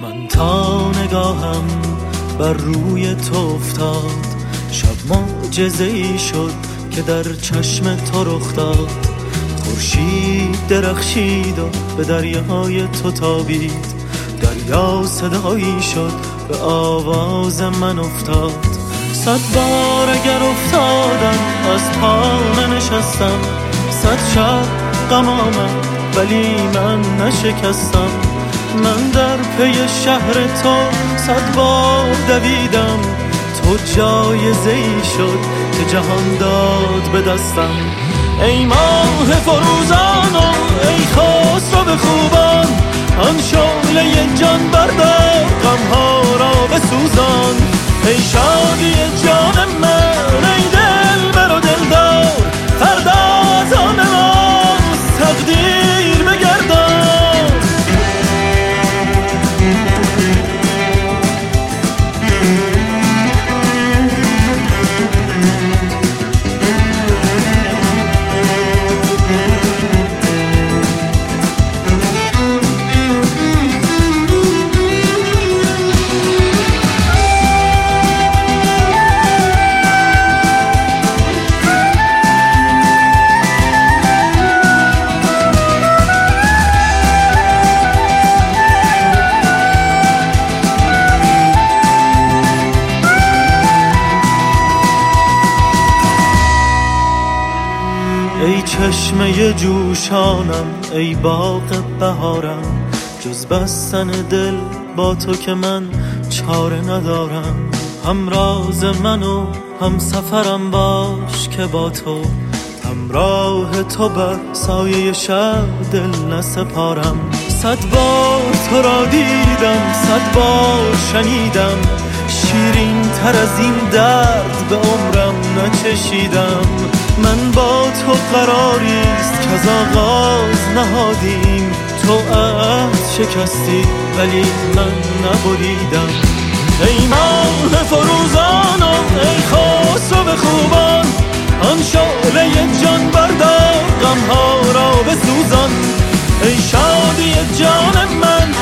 من تا نگاهم بر روی تو افتاد، شب معجزه‌ای شد که در چشم تو رخ داد. خورشید درخشید و به دریای تو تابید، دریا صدایی شد به آواز من افتاد. 100 بار اگر افتادم از پا ننشستم، 100 شب غم آمد ولی من نشکستم. من در پی شهر تو 100 بار دویدم، تو جایزه‌ای شد که جهان داد به دستم. ای ماه فروزان و ای خسرو خوبان، آن شعله جان بردار غمها را بسوزان. ای شادی جان من ای دلبر و دلدار، فردا از آن ماست تقدیر بگردان. ای چشمه جوشانم ای باغ بهارم، جز بستن دل با تو که من چاره ندارم. همراز من و هم سفرم باش که با تو، همراه تو بر سایه شب دل نسپارم. 100 بار تو را دیدم 100 بار شنیدم، شیرین تر از این درد به عمرم نچشیدم. من با تو قراریست که از آغاز نهادیم، تو عهد شکستی ولی من نبریدم. ای ماه فروزان و ای خسرو خوبان، آن شعله جان بردار غمها را بسوزان. ای شادی جان من